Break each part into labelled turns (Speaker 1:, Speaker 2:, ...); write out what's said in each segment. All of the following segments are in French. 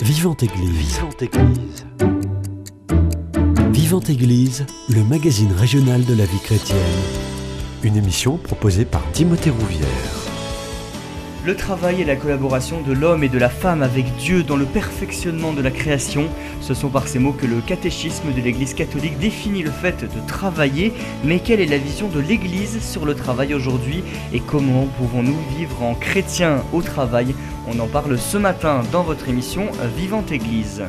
Speaker 1: Vivante Église.
Speaker 2: Vivante Église.
Speaker 1: Vivante Église, le magazine régional de la vie chrétienne.
Speaker 2: Une émission proposée par Timothée Rouvière.
Speaker 3: Le travail et la collaboration de l'homme et de la femme avec Dieu dans le perfectionnement de la création, ce sont par ces mots que le catéchisme de l'Église catholique définit le fait de travailler. Mais quelle est la vision de l'Église sur le travail aujourd'hui et comment pouvons-nous vivre en chrétien au travail? On en parle ce matin dans votre émission Vivante Église.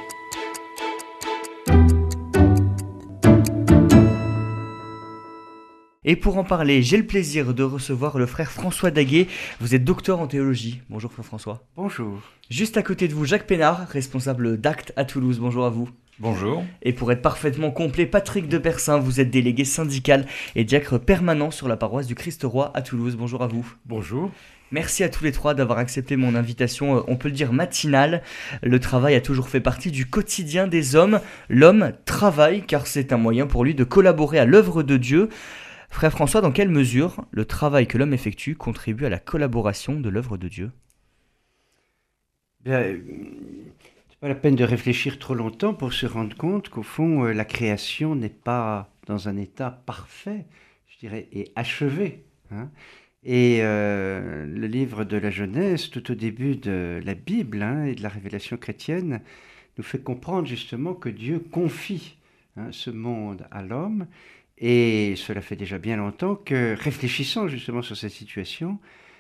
Speaker 3: Et pour en parler, j'ai le plaisir de recevoir le frère François Daguet. Vous êtes docteur en théologie. Bonjour frère François.
Speaker 4: Bonjour.
Speaker 3: Juste à côté de vous, Jacques Pénard, responsable d'Actes à Toulouse. Bonjour à vous.
Speaker 5: Bonjour.
Speaker 3: Et pour être parfaitement complet, Patrick de Persin, vous êtes délégué syndical et diacre permanent sur la paroisse du Christ-Roi à Toulouse. Bonjour à vous.
Speaker 5: Bonjour.
Speaker 3: Merci à tous les trois d'avoir accepté mon invitation, on peut le dire matinale. Le travail a toujours fait partie du quotidien des hommes. L'homme travaille car c'est un moyen pour lui de collaborer à l'œuvre de Dieu. Frère François, dans quelle mesure le travail que l'homme effectue contribue à la collaboration de l'œuvre de Dieu ?
Speaker 4: Bien, c'est pas la peine de réfléchir trop longtemps pour se rendre compte qu'au fond, la création n'est pas dans un état parfait, je dirais, et achevé. Et le livre de la Genèse, tout au début de la Bible et de la révélation chrétienne, nous fait comprendre justement que Dieu confie ce monde à l'homme. Et cela fait déjà bien longtemps que, réfléchissant justement sur cette situation,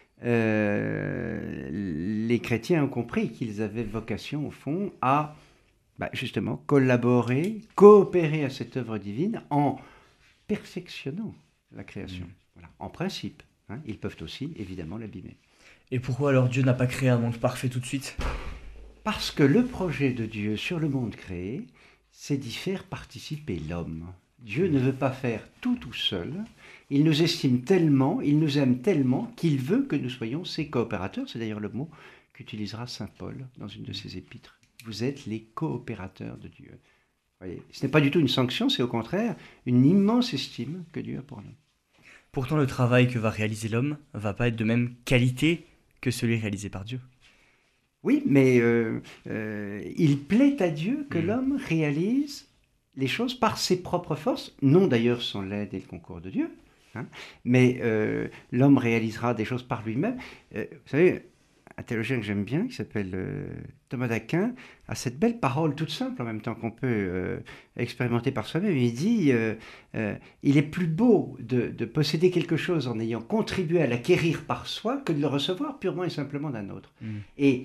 Speaker 4: les chrétiens ont compris qu'ils avaient vocation, au fond, à justement collaborer, coopérer à cette œuvre divine en perfectionnant la création. Voilà. En principe, ils peuvent aussi, évidemment, l'abîmer.
Speaker 3: Et pourquoi alors Dieu n'a pas créé un monde parfait tout de suite ?
Speaker 4: Parce que le projet de Dieu sur le monde créé, c'est d'y faire participer l'homme. Dieu ne veut pas faire tout seul. Il nous estime tellement, il nous aime tellement qu'il veut que nous soyons ses coopérateurs. C'est d'ailleurs le mot qu'utilisera saint Paul dans une de ses épîtres. Vous êtes les coopérateurs de Dieu. Voyez, ce n'est pas du tout une sanction, c'est au contraire une immense estime que Dieu a pour nous.
Speaker 3: Pourtant, le travail que va réaliser l'homme ne va pas être de même qualité que celui réalisé par Dieu.
Speaker 4: Oui, mais il plaît à Dieu que l'homme réalise les choses par ses propres forces, non d'ailleurs sans l'aide et le concours de Dieu, mais l'homme réalisera des choses par lui-même. Vous savez, un théologien que j'aime bien, qui s'appelle Thomas d'Aquin, a cette belle parole toute simple en même temps qu'on peut expérimenter par soi-même. Il dit il est plus beau de posséder quelque chose en ayant contribué à l'acquérir par soi que de le recevoir purement et simplement d'un autre. Et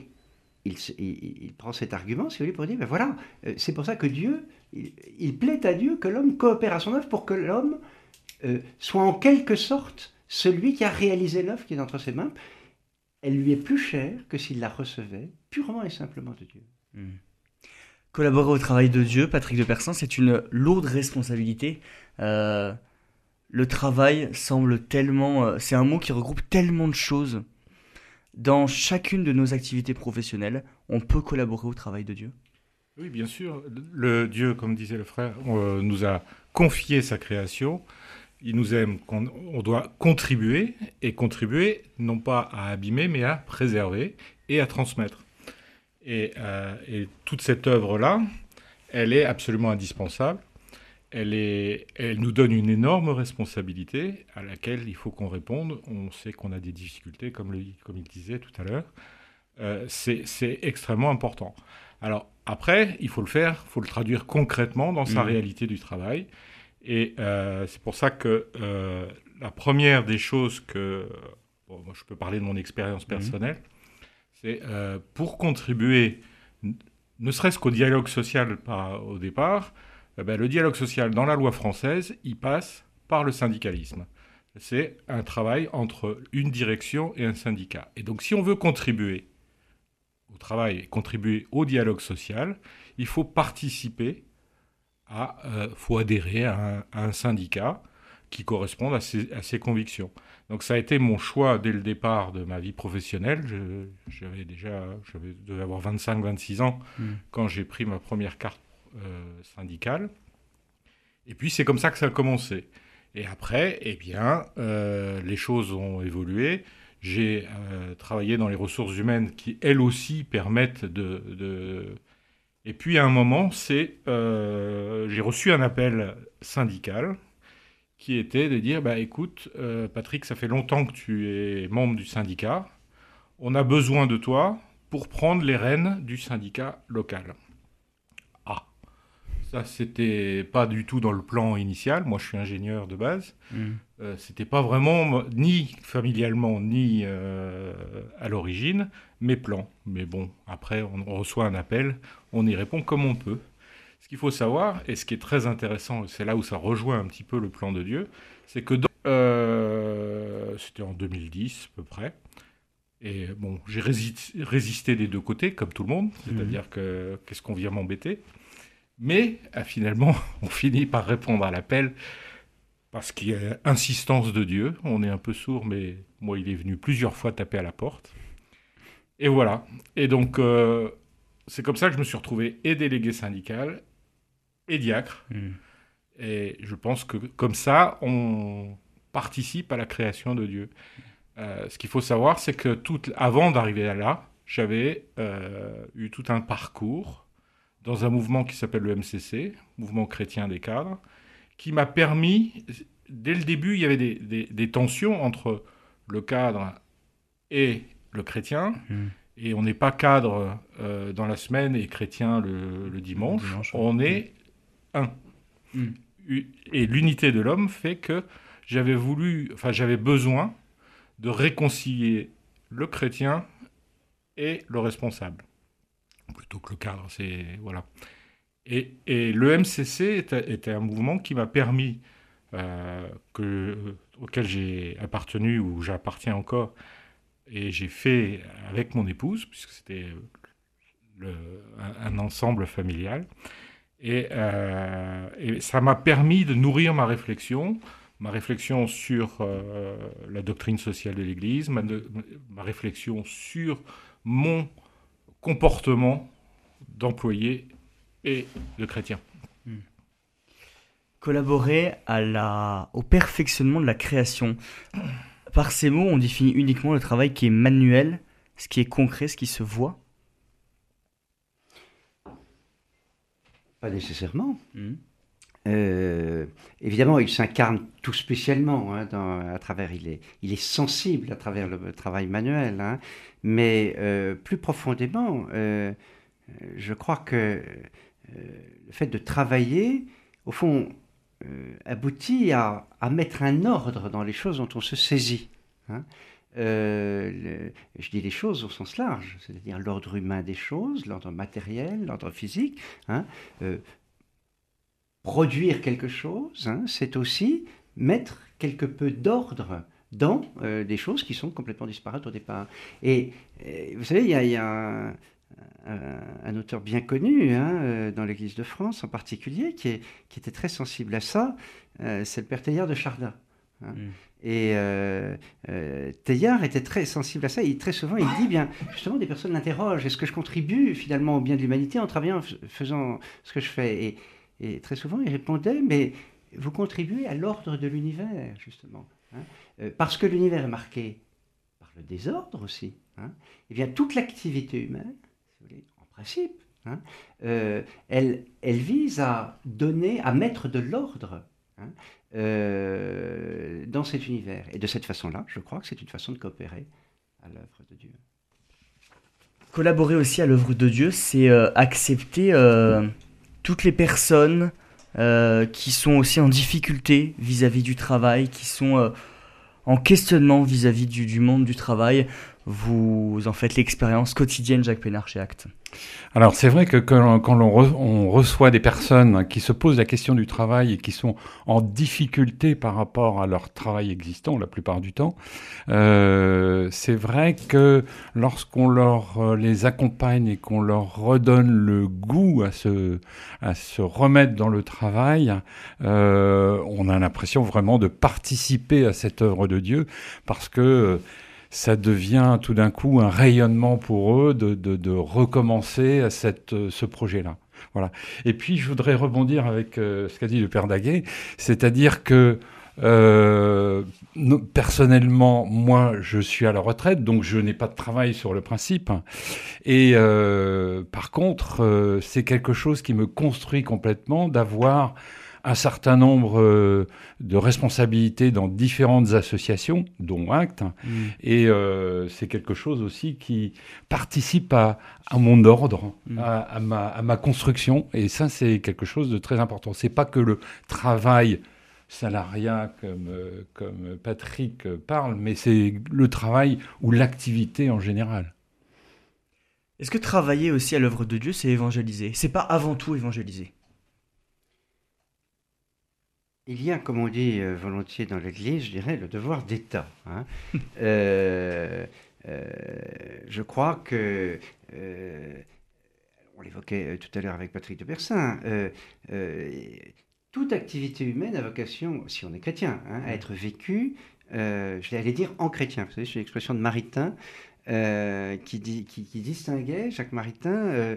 Speaker 4: il prend cet argument, si vous voulez, pour dire, voilà, c'est pour ça que Dieu, il plaît à Dieu que l'homme coopère à son œuvre pour que l'homme soit en quelque sorte celui qui a réalisé l'œuvre qui est entre ses mains. Elle lui est plus chère que s'il la recevait purement et simplement de Dieu.
Speaker 3: Collaborer au travail de Dieu, Patrick de Persin, c'est une lourde responsabilité. Le travail semble tellement... c'est un mot qui regroupe tellement de choses. Dans chacune de nos activités professionnelles, on peut collaborer au travail de Dieu.
Speaker 5: Oui, bien sûr. Le Dieu, comme disait le frère, nous a confié sa création. Il nous aime, on doit contribuer, et contribuer non pas à abîmer, mais à préserver et à transmettre. Et toute cette œuvre-là, elle est absolument indispensable. Elle nous donne une énorme responsabilité à laquelle il faut qu'on réponde. On sait qu'on a des difficultés, comme il disait tout à l'heure. C'est extrêmement important. Alors après, il faut le faire, il faut le traduire concrètement dans sa réalité du travail. Et c'est pour ça que la première des choses que... moi, je peux parler de mon expérience personnelle. C'est pour contribuer, ne serait-ce qu'au dialogue social au départ, le dialogue social dans la loi française, il passe par le syndicalisme. C'est un travail entre une direction et un syndicat. Et donc, si on veut contribuer au travail, contribuer au dialogue social, il faut participer faut adhérer à un syndicat qui corresponde à ses convictions. Donc ça a été mon choix dès le départ de ma vie professionnelle. Je devais avoir 25-26 ans quand j'ai pris ma première carte syndicale. Et puis c'est comme ça que ça a commencé. Et après, les choses ont évolué. J'ai travaillé dans les ressources humaines qui, elles aussi, permettent de... Et puis, à un moment, j'ai reçu un appel syndical qui était de dire, écoute, Patrick, ça fait longtemps que tu es membre du syndicat. On a besoin de toi pour prendre les rênes du syndicat local. Ah, ça, c'était pas du tout dans le plan initial. Moi, je suis ingénieur de base. C'était pas vraiment, ni familialement, ni à l'origine, mes plans. Mais bon, après, on reçoit un appel, on y répond comme on peut. Ce qu'il faut savoir, et ce qui est très intéressant, c'est là où ça rejoint un petit peu le plan de Dieu, c'est que c'était en 2010 à peu près, et bon, j'ai résisté des deux côtés, comme tout le monde, c'est-à-dire que qu'est-ce qu'on vient m'embêter, mais finalement, on finit par répondre à l'appel, parce qu'il y a insistance de Dieu, on est un peu sourd, mais moi, il est venu plusieurs fois taper à la porte, et voilà, et donc... c'est comme ça que je me suis retrouvé et délégué syndical et diacre. Et je pense que comme ça, on participe à la création de Dieu. Ce qu'il faut savoir, c'est que avant d'arriver là, j'avais eu tout un parcours dans un mouvement qui s'appelle le MCC, Mouvement chrétien des cadres, qui m'a permis, dès le début, il y avait des tensions entre le cadre et le chrétien. Et on n'est pas cadre dans la semaine et chrétien le dimanche. On est un. Et l'unité de l'homme fait que j'avais besoin de réconcilier le chrétien et le responsable. Plutôt que le cadre, voilà. Et le MCC était un mouvement qui m'a permis, auquel j'ai appartenu, ou j'appartiens encore, et j'ai fait avec mon épouse, puisque c'était un ensemble familial. Et ça m'a permis de nourrir ma réflexion sur la doctrine sociale de l'Église, ma réflexion sur mon comportement d'employé et de chrétien.
Speaker 3: Collaborer au perfectionnement de la création. Par ces mots, on définit uniquement le travail qui est manuel, ce qui est concret, ce qui se voit.
Speaker 4: Pas nécessairement. Évidemment, il s'incarne tout spécialement à travers. Il est sensible à travers le travail manuel, mais plus profondément, je crois que le fait de travailler, au fond, aboutit à mettre un ordre dans les choses dont on se saisit. Je dis les choses au sens large, c'est-à-dire l'ordre humain des choses, l'ordre matériel, l'ordre physique. Produire quelque chose, c'est aussi mettre quelque peu d'ordre dans des choses qui sont complètement disparates au départ. Et vous savez, il y a un auteur bien connu dans l'Église de France en particulier qui était très sensible à ça, c'est le père Teilhard de Chardin. Et Teilhard était très sensible à ça, et très souvent il dit bien, justement, des personnes l'interrogent, est-ce que je contribue finalement au bien de l'humanité en travaillant, faisant ce que je fais, et très souvent il répondait, mais vous contribuez à l'ordre de l'univers, justement, parce que l'univers est marqué par le désordre aussi, et bien toute l'activité humaine, si vous voulez, en principe, elle vise à mettre de l'ordre dans cet univers. Et de cette façon-là, je crois que c'est une façon de coopérer à l'œuvre de Dieu.
Speaker 3: Collaborer aussi à l'œuvre de Dieu, c'est accepter toutes les personnes qui sont aussi en difficulté vis-à-vis du travail, qui sont en questionnement vis-à-vis du monde du travail. Vous en faites l'expérience quotidienne, Jacques Pénard, chez ACT.
Speaker 6: Alors c'est vrai que quand on reçoit des personnes qui se posent la question du travail et qui sont en difficulté par rapport à leur travail existant la plupart du temps, c'est vrai que lorsqu'on les accompagne et qu'on leur redonne le goût à se remettre dans le travail, on a l'impression vraiment de participer à cette œuvre de Dieu, parce que ça devient tout d'un coup un rayonnement pour eux de recommencer à ce projet-là. Voilà. Et puis, je voudrais rebondir avec ce qu'a dit le Père Daguet, c'est-à-dire que Personnellement, moi, je suis à la retraite, donc je n'ai pas de travail sur le principe. Et par contre, c'est quelque chose qui me construit complètement d'avoir un certain nombre de responsabilités dans différentes associations, dont Actes. Et c'est quelque chose aussi qui participe à mon ordre, à ma construction. Et ça, c'est quelque chose de très important. C'est pas que le travail salariat comme Patrick parle, mais c'est le travail ou l'activité en général.
Speaker 3: Est-ce que travailler aussi à l'œuvre de Dieu, c'est évangéliser? C'est pas avant tout évangéliser?
Speaker 4: Il y a, comme on dit volontiers dans l'Église, je dirais, le devoir d'État. Hein. Je crois que, on l'évoquait tout à l'heure avec Patrick de Bersin, toute activité humaine a vocation, si on est chrétien, hein, à être vécue, je vais aller dire en chrétien. Vous savez, c'est l'expression de Maritain qui distinguait, Jacques Maritain,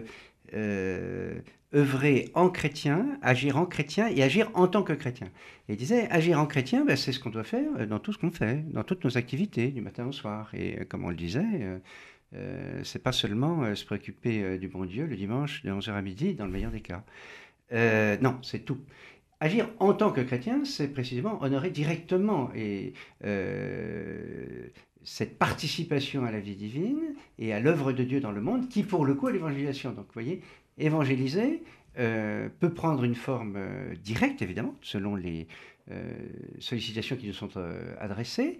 Speaker 4: œuvrer en chrétien, agir en chrétien et agir en tant que chrétien. Et il disait, agir en chrétien, ben, c'est ce qu'on doit faire dans tout ce qu'on fait, dans toutes nos activités, du matin au soir. Et comme on le disait, c'est pas seulement se préoccuper du bon Dieu le dimanche de 11h à midi, dans le meilleur des cas. Non, c'est tout. Agir en tant que chrétien, c'est précisément honorer directement et cette participation à la vie divine et à l'œuvre de Dieu dans le monde, qui pour le coup est l'évangélisation. Donc vous voyez, évangéliser peut prendre une forme directe, évidemment, selon les sollicitations qui nous sont adressées,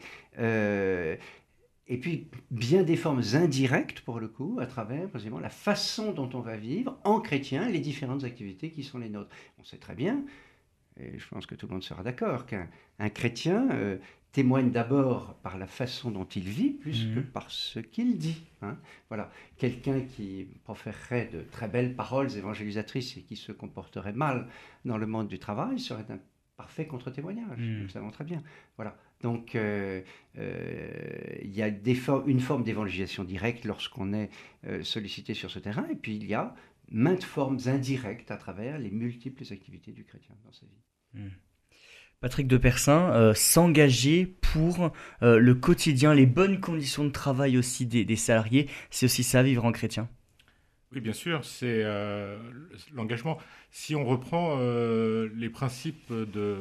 Speaker 4: et puis bien des formes indirectes, pour le coup, à travers précisément la façon dont on va vivre en chrétien les différentes activités qui sont les nôtres. On sait très bien, et je pense que tout le monde sera d'accord, qu'un chrétien témoigne d'abord par la façon dont il vit, plus que par ce qu'il dit. Hein. Voilà. Quelqu'un qui proférerait de très belles paroles évangélisatrices et qui se comporterait mal dans le monde du travail serait un parfait contre-témoignage. Nous le savons très bien. Voilà. Donc, il y a une forme d'évangélisation directe lorsqu'on est sollicité sur ce terrain, et puis il y a maintes formes indirectes à travers les multiples activités du chrétien dans sa vie.
Speaker 3: Patrick de Bersin, s'engager pour le quotidien, les bonnes conditions de travail aussi des salariés, c'est aussi ça, vivre en chrétien?
Speaker 5: Oui, bien sûr, c'est l'engagement. Si on reprend les principes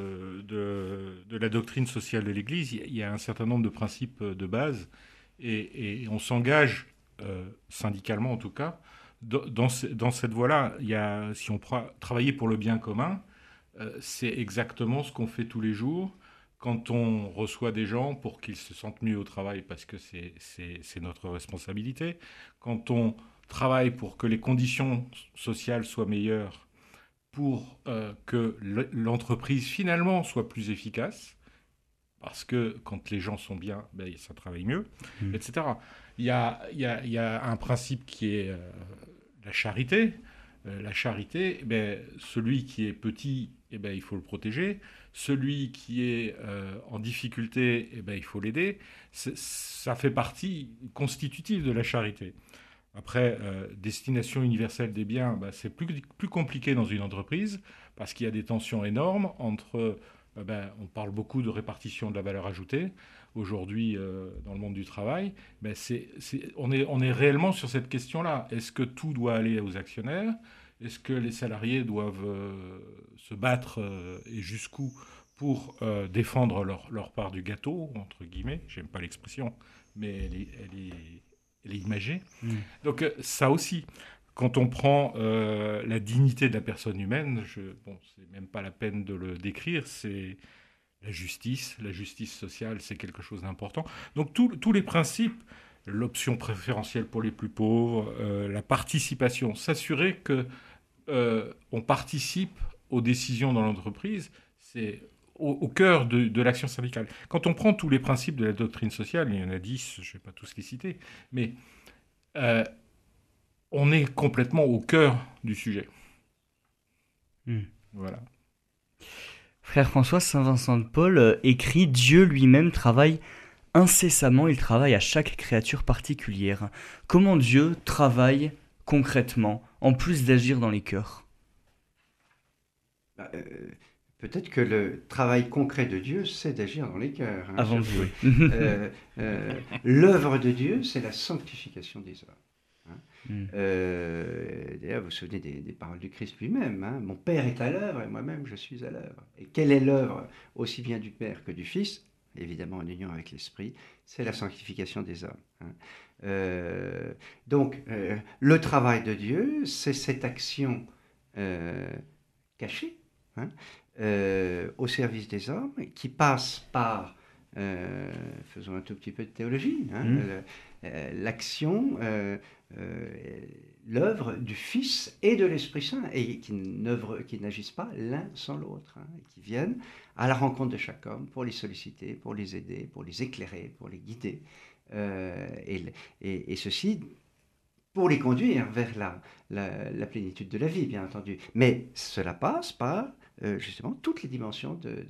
Speaker 5: de la doctrine sociale de l'Église, il y a un certain nombre de principes de base et on s'engage, syndicalement en tout cas, dans cette voie-là. Si on travailler pour le bien commun, c'est exactement ce qu'on fait tous les jours quand on reçoit des gens pour qu'ils se sentent mieux au travail, parce que c'est notre responsabilité. Quand on travaille pour que les conditions sociales soient meilleures, pour que l'entreprise finalement soit plus efficace, parce que quand les gens sont bien, ben, ça travaille mieux, etc. Il y a un principe qui est la charité. La charité, celui qui est petit, il faut le protéger. Celui qui est en difficulté, il faut l'aider. Ça fait partie constitutive de la charité. Après, destination universelle des biens, c'est plus compliqué dans une entreprise parce qu'il y a des tensions énormes entre... on parle beaucoup de répartition de la valeur ajoutée. Aujourd'hui, dans le monde du travail, on est réellement sur cette question-là. Est-ce que tout doit aller aux actionnaires ? Est-ce que les salariés doivent se battre et jusqu'où pour défendre leur part du gâteau, entre guillemets? J'aime pas l'expression, mais elle est imagée. Donc ça aussi, quand on prend la dignité de la personne humaine, c'est même pas la peine de le décrire, c'est la justice sociale, c'est quelque chose d'important. Donc tous les principes, l'option préférentielle pour les plus pauvres, la participation, s'assurer que on participe aux décisions dans l'entreprise, c'est au cœur de l'action syndicale. Quand on prend tous les principes de la doctrine sociale, il y en a 10, je ne vais pas tous les citer, mais on est complètement au cœur du sujet. Voilà.
Speaker 3: Frère François, Saint Vincent de Paul écrit « Dieu lui-même travaille incessamment, il travaille à chaque créature particulière. » Comment Dieu travaille concrètement, en plus d'agir dans les cœurs?
Speaker 4: Peut-être que le travail concret de Dieu, c'est d'agir dans les cœurs. Hein,
Speaker 3: Avant de
Speaker 4: surtout.
Speaker 3: jouer.
Speaker 4: L'œuvre de Dieu, c'est la sanctification des hommes. Hein.
Speaker 3: Mm.
Speaker 4: D'ailleurs, vous vous souvenez des paroles du Christ lui-même. Hein, mon Père est à l'œuvre et moi-même je suis à l'œuvre. Et quelle est l'œuvre aussi bien du Père que du Fils, évidemment en union avec l'Esprit, c'est la sanctification des hommes. Hein. Donc, le travail de Dieu, c'est cette action cachée, hein, au service des hommes, qui passe par, faisons un tout petit peu de théologie, hein, l'action, l'œuvre du Fils et de l'Esprit Saint, et qui n'agissent pas l'un sans l'autre, hein, et qui viennent à la rencontre de chaque homme pour les solliciter, pour les aider, pour les éclairer, pour les guider, et ceci pour les conduire vers la plénitude de la vie, bien entendu. Mais cela passe par, justement, toutes les dimensions de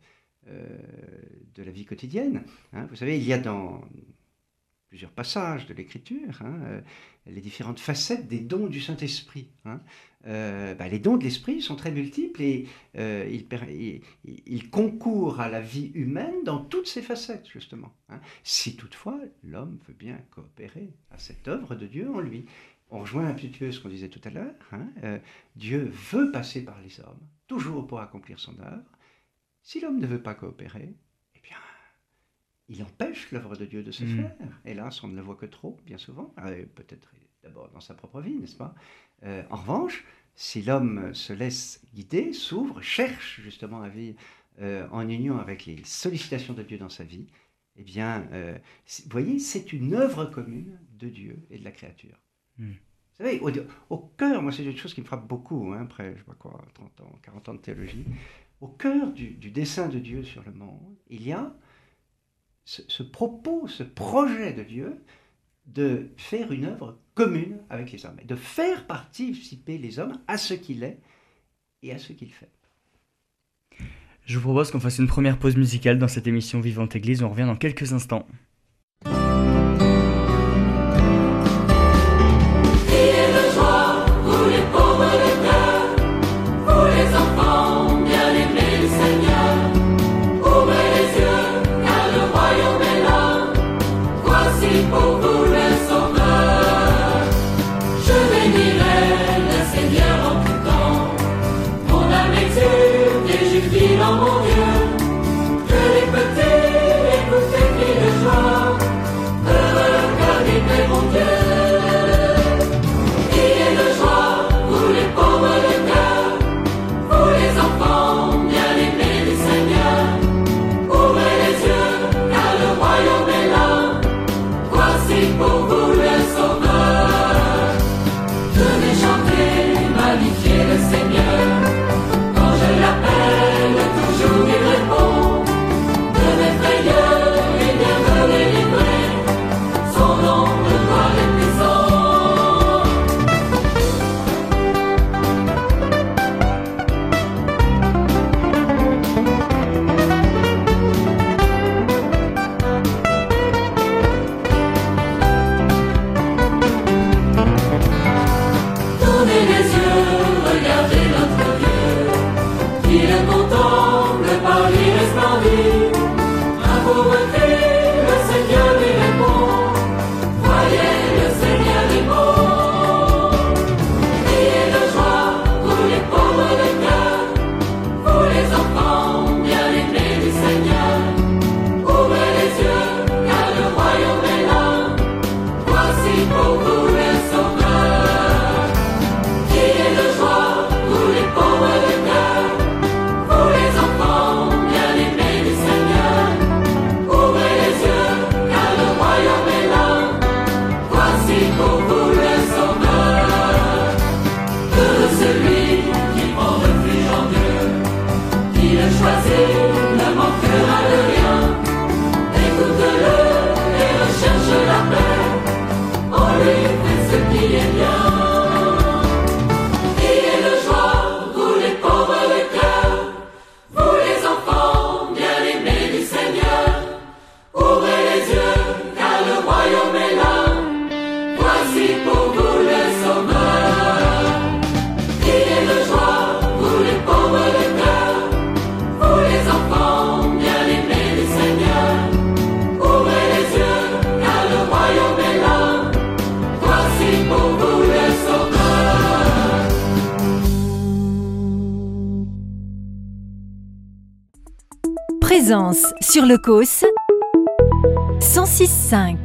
Speaker 4: la vie quotidienne. Hein. Vous savez, il y a dans plusieurs passages de l'Écriture les différentes facettes des dons du Saint-Esprit. Hein. Les dons de l'Esprit sont très multiples et ils concourent à la vie humaine dans toutes ses facettes, justement. Hein. Si toutefois l'homme veut bien coopérer à cette œuvre de Dieu en lui. On rejoint un petit peu ce qu'on disait tout à l'heure. Hein. Dieu veut passer par les hommes, toujours pour accomplir son œuvre. Si l'homme ne veut pas coopérer, eh bien, il empêche l'œuvre de Dieu de se faire. Hélas, on ne le voit que trop, bien souvent. Peut-être d'abord dans sa propre vie, n'est-ce pas ? En revanche, si l'homme se laisse guider, s'ouvre, cherche justement à vivre en union avec les sollicitations de Dieu dans sa vie, eh bien, vous voyez, c'est une œuvre commune de Dieu et de la créature. Vous savez, au cœur, moi c'est une chose qui me frappe beaucoup, hein, après, je sais pas quoi, 30 ans, 40 ans de théologie, au cœur du dessein de Dieu sur le monde, il y a ce propos, ce projet de Dieu de faire une œuvre commune avec les hommes, et de faire participer les hommes à ce qu'il est et à ce qu'il fait.
Speaker 3: Je vous propose qu'on fasse une première pause musicale dans cette émission Vivante Église. On revient dans quelques instants.
Speaker 7: Présence sur le COS 106.5.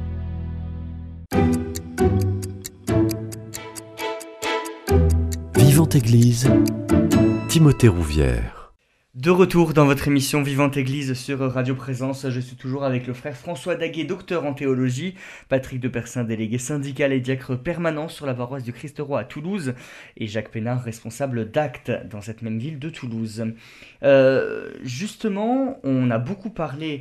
Speaker 1: Vivante Église,
Speaker 2: Timothée Rouvière.
Speaker 3: De retour dans votre émission Vivante Église sur Radio Présence, je suis toujours avec le frère François Daguet, docteur en théologie, Patrick de Persin, délégué syndical et diacre permanent sur la paroisse du Christ-Roi à Toulouse, et Jacques Pénard, responsable d'Actes dans cette même ville de Toulouse. Justement, on a beaucoup parlé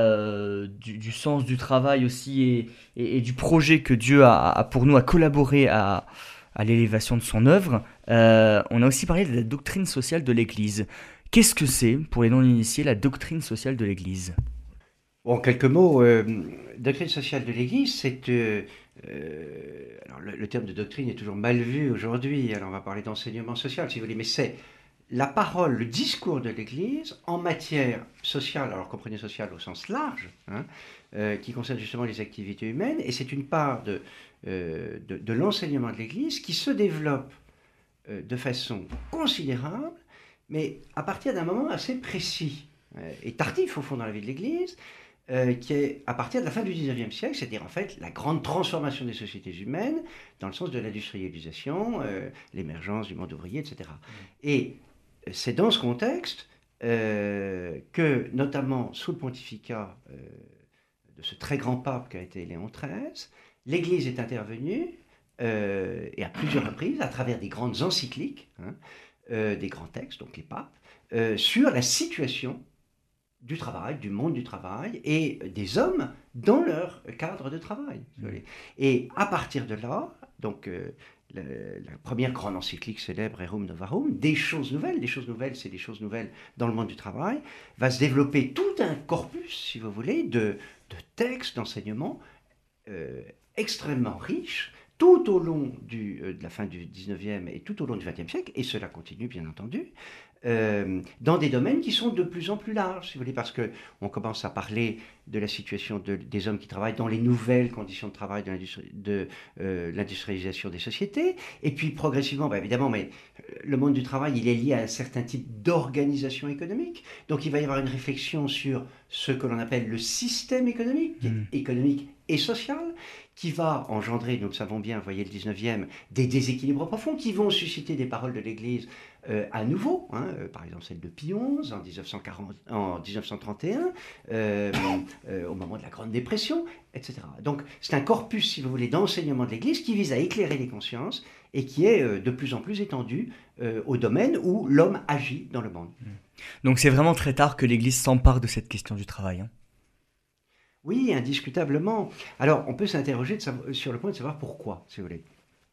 Speaker 3: du sens du travail aussi et du projet que Dieu a pour nous à collaborer à l'élévation de son œuvre. On a aussi parlé de la doctrine sociale de l'Église. Qu'est-ce que c'est, pour les non-initiés, la doctrine sociale de l'Église ?
Speaker 4: En quelques mots, doctrine sociale de l'Église, c'est... alors le terme de doctrine est toujours mal vu aujourd'hui, alors on va parler d'enseignement social, si vous voulez, mais c'est la parole, le discours de l'Église en matière sociale, alors comprenez sociale au sens large, qui concerne justement les activités humaines, et c'est une part de l'enseignement de l'Église qui se développe de façon considérable, mais à partir d'un moment assez précis et tardif au fond dans la vie de l'Église, qui est à partir de la fin du XIXe siècle, c'est-à-dire en fait la grande transformation des sociétés humaines dans le sens de l'industrialisation, l'émergence du monde ouvrier, etc. Et c'est dans ce contexte que, notamment sous le pontificat de ce très grand pape qu'a été Léon XIII, l'Église est intervenue, et à plusieurs reprises, à travers des grandes encycliques, des grands textes, donc les papes, sur la situation du travail, du monde du travail et des hommes dans leur cadre de travail. Et à partir de là, donc la première grande encyclique célèbre, Rerum Novarum, des choses nouvelles, c'est des choses nouvelles dans le monde du travail, va se développer tout un corpus, si vous voulez, de textes, d'enseignements extrêmement riches, tout au long de la fin du 19e et tout au long du 20e siècle, et cela continue bien entendu, dans des domaines qui sont de plus en plus larges, si vous voulez, parce qu'on commence à parler de la situation des hommes qui travaillent dans les nouvelles conditions de travail de l'industrialisation des sociétés, et puis progressivement, évidemment, mais le monde du travail, il est lié à un certain type d'organisation économique, donc il va y avoir une réflexion sur ce que l'on appelle le système économique et social, qui va engendrer, nous le savons bien, vous voyez le 19e, des déséquilibres profonds qui vont susciter des paroles de l'Église à nouveau, par exemple celle de Pie XI en 1931, au moment de la Grande Dépression, etc. Donc c'est un corpus, si vous voulez, d'enseignement de l'Église qui vise à éclairer les consciences et qui est de plus en plus étendu au domaine où l'homme agit dans le monde.
Speaker 3: Donc c'est vraiment très tard que l'Église s'empare de cette question du travail.
Speaker 4: Oui, indiscutablement. Alors, on peut s'interroger sur le point de savoir pourquoi, si vous voulez.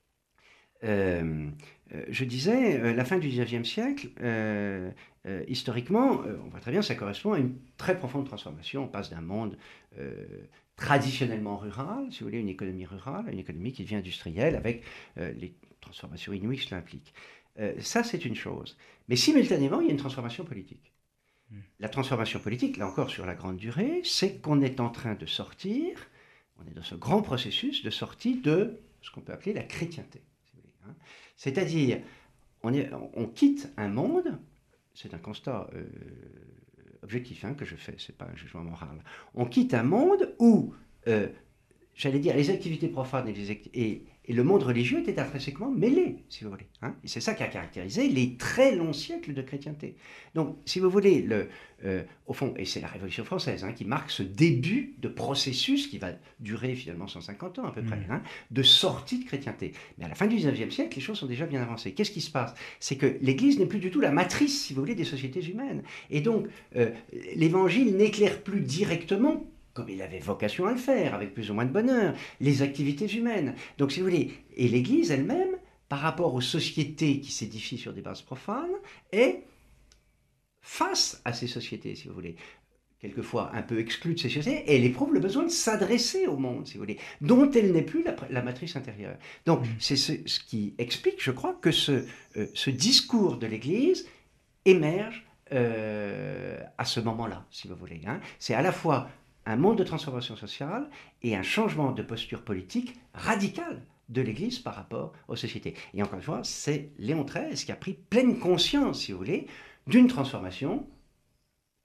Speaker 4: Je disais, la fin du XIXe siècle, historiquement, on voit très bien, ça correspond à une très profonde transformation. On passe d'un monde traditionnellement rural, si vous voulez, une économie rurale, à une économie qui devient industrielle, avec les transformations inouïes que cela implique. Ça, c'est une chose. Mais simultanément, il y a une transformation politique. La transformation politique, là encore sur la grande durée, c'est qu'on est en train de sortir, on est dans ce grand processus de sortie de ce qu'on peut appeler la chrétienté. C'est-à-dire, on quitte un monde, c'est un constat objectif que je fais, c'est pas un jugement moral, on quitte un monde où, j'allais dire, les activités profanes et le monde religieux étaient intrinsèquement mêlés, si vous voulez. Et c'est ça qui a caractérisé les très longs siècles de chrétienté. Donc, si vous voulez, au fond, et c'est la Révolution française qui marque ce début de processus qui va durer finalement 150 ans à peu près, de sortie de chrétienté. Mais à la fin du XIXe siècle, les choses sont déjà bien avancées. Qu'est-ce qui se passe ? C'est que l'Église n'est plus du tout la matrice, si vous voulez, des sociétés humaines. Et donc, l'Évangile n'éclaire plus directement, comme il avait vocation à le faire, avec plus ou moins de bonheur, les activités humaines. Donc, si vous voulez, et l'Église elle-même, par rapport aux sociétés qui s'édifient sur des bases profanes, est face à ces sociétés, si vous voulez, quelquefois un peu exclue de ces sociétés, et elle éprouve le besoin de s'adresser au monde, si vous voulez, dont elle n'est plus la matrice intérieure. Donc, c'est ce qui explique, je crois, que ce discours de l'Église émerge à ce moment-là, si vous voulez. C'est à la fois un monde de transformation sociale et un changement de posture politique radical de l'Église par rapport aux sociétés. Et encore une fois, c'est Léon XIII qui a pris pleine conscience, si vous voulez, d'une transformation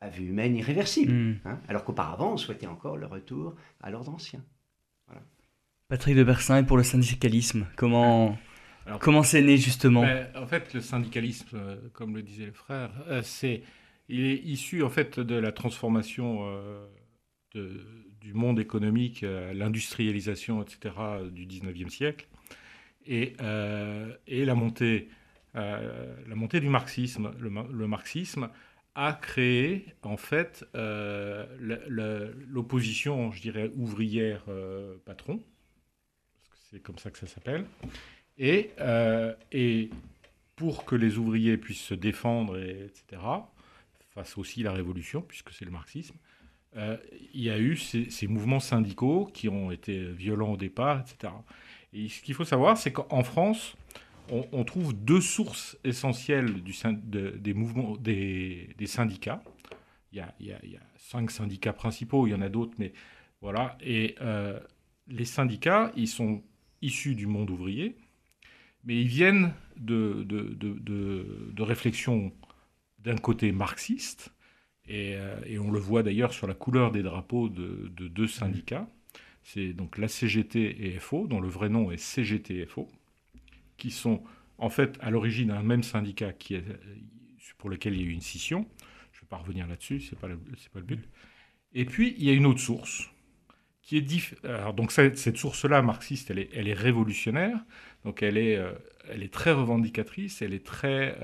Speaker 4: à vue humaine irréversible,
Speaker 3: Mm.
Speaker 4: alors qu'auparavant on souhaitait encore le retour à l'ordre ancien.
Speaker 3: Patrick de Bersin, et pour le syndicalisme, comment
Speaker 5: Alors,
Speaker 3: c'est né justement?
Speaker 5: En fait, le syndicalisme, comme le disait le frère, il est issu en fait de la transformation du monde économique, l'industrialisation, etc., du 19e siècle, et la montée du marxisme. Le marxisme a créé en fait l'opposition, je dirais, ouvrière-patron, parce que c'est comme ça que ça s'appelle. Et pour que les ouvriers puissent se défendre, etc., face aussi à la révolution, puisque c'est le marxisme, il y a eu ces mouvements syndicaux qui ont été violents au départ, etc. Et ce qu'il faut savoir, c'est qu'en France, on trouve deux sources essentielles des mouvements des syndicats. Il y a 5 syndicats principaux, il y en a d'autres, mais voilà. Et les syndicats, ils sont issus du monde ouvrier, mais ils viennent de réflexions d'un côté marxiste, et on le voit d'ailleurs sur la couleur des drapeaux de deux syndicats. C'est donc la CGT et FO, dont le vrai nom est CGT et FO, qui sont en fait à l'origine un même syndicat pour lequel il y a eu une scission. Je ne vais pas revenir là-dessus, c'est pas le but. Et puis il y a une autre source qui est alors, donc cette source-là marxiste, elle est révolutionnaire, donc elle est très revendicatrice, elle est très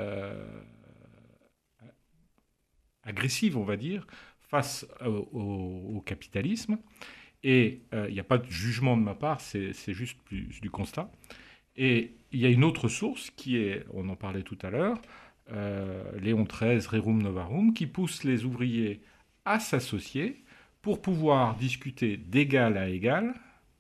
Speaker 5: agressive, on va dire, face au capitalisme. Et il n'y a pas de jugement de ma part, c'est juste du constat. Et il y a une autre source qui est, on en parlait tout à l'heure, Léon XIII, Rerum Novarum, qui pousse les ouvriers à s'associer pour pouvoir discuter d'égal à égal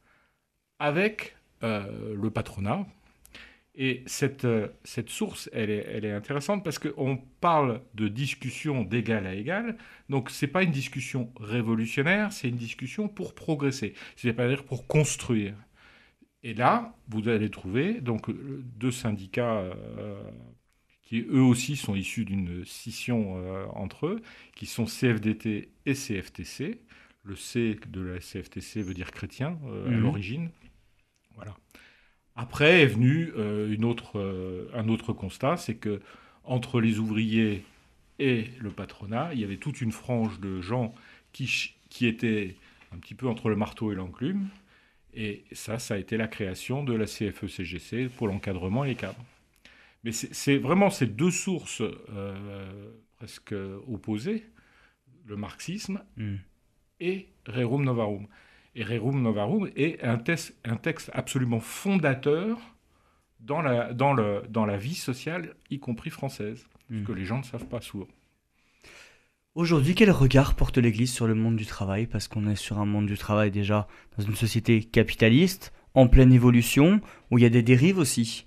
Speaker 5: avec le patronat. Et cette source, elle est intéressante parce qu'on parle de discussion d'égal à égal. Donc, ce n'est pas une discussion révolutionnaire, c'est une discussion pour progresser, c'est-à-dire pour construire. Et là, vous allez trouver donc, deux syndicats qui, eux aussi, sont issus d'une scission entre eux, qui sont CFDT et CFTC. Le C de la CFTC veut dire chrétien à l'origine. Voilà. Après est venu un autre constat, c'est que entre les ouvriers et le patronat, il y avait toute une frange de gens qui étaient un petit peu entre le marteau et l'enclume. Et ça a été la création de la CFE-CGC pour l'encadrement et les cadres. Mais c'est vraiment ces deux sources presque opposées, le marxisme et Rerum Novarum. Et Rerum Novarum est un texte absolument fondateur dans la vie sociale, y compris française, ce que les gens ne savent pas souvent.
Speaker 3: Aujourd'hui, quel regard porte l'Église sur le monde du travail? Parce qu'on est sur un monde du travail déjà dans une société capitaliste, en pleine évolution, où il y a des dérives aussi.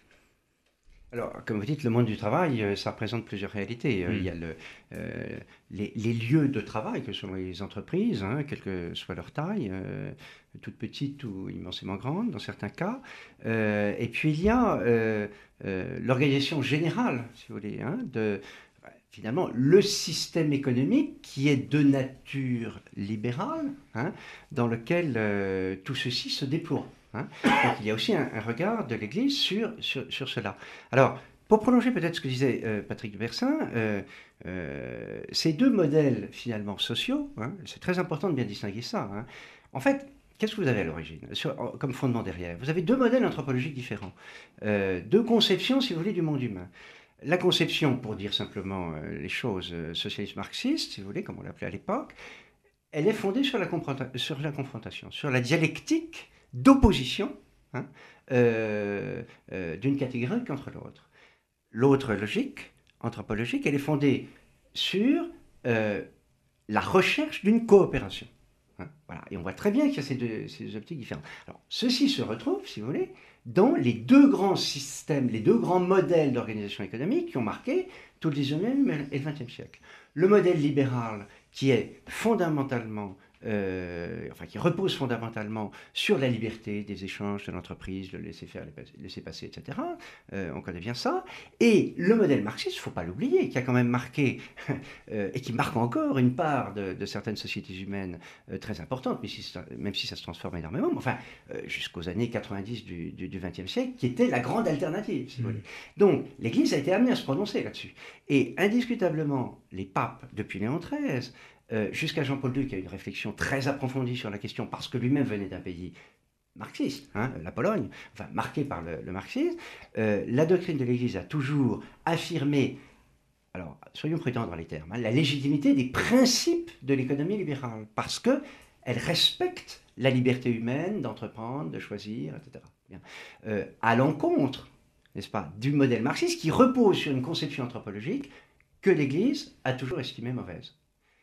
Speaker 4: Alors, comme vous dites, le monde du travail, ça représente plusieurs réalités. Il y a les lieux de travail, que sont les entreprises, quelle que soit leur taille, toute petite ou immensément grande dans certains cas. Et puis il y a l'organisation générale, si vous voulez, finalement, le système économique qui est de nature libérale, dans lequel tout ceci se déploie. Donc il y a aussi un regard de l'Église sur cela. Alors, pour prolonger peut-être ce que disait Patrick de Bersin, ces deux modèles finalement sociaux, c'est très important de bien distinguer ça. En fait, qu'est-ce que vous avez à l'origine, comme fondement derrière? Vous avez deux modèles anthropologiques différents, deux conceptions, si vous voulez, du monde humain. La conception, pour dire simplement les choses, socialiste marxiste, si vous voulez, comme on l'appelait à l'époque, elle est fondée sur la confrontation, sur la dialectique d'opposition d'une catégorie contre l'autre. L'autre logique, anthropologique, elle est fondée sur la recherche d'une coopération. Voilà. Et on voit très bien qu'il y a ces deux optiques différentes. Alors, ceci se retrouve, si vous voulez, dans les deux grands systèmes, les deux grands modèles d'organisation économique qui ont marqué tout le 19e et le 20e siècle. Le modèle libéral qui est fondamentalement qui repose fondamentalement sur la liberté des échanges de l'entreprise, le laisser-faire, laisser-passer, etc. On connaît bien ça. Et le modèle marxiste, il ne faut pas l'oublier, qui a quand même marqué, et qui marque encore une part de certaines sociétés humaines très importante, même si ça se transforme énormément, mais enfin, jusqu'aux années 90 du XXe siècle, qui était la grande alternative, si vous voulez. Donc, l'Église a été amenée à se prononcer là-dessus. Et indiscutablement, les papes, depuis Léon XIII, jusqu'à Jean-Paul II, qui a une réflexion très approfondie sur la question, parce que lui-même venait d'un pays marxiste, la Pologne, enfin marqué par le marxisme, la doctrine de l'Église a toujours affirmé, alors soyons prudents dans les termes, la légitimité des principes de l'économie libérale, parce qu'elle respecte la liberté humaine d'entreprendre, de choisir, etc. Bien. À l'encontre, n'est-ce pas, du modèle marxiste qui repose sur une conception anthropologique que l'Église a toujours estimée mauvaise.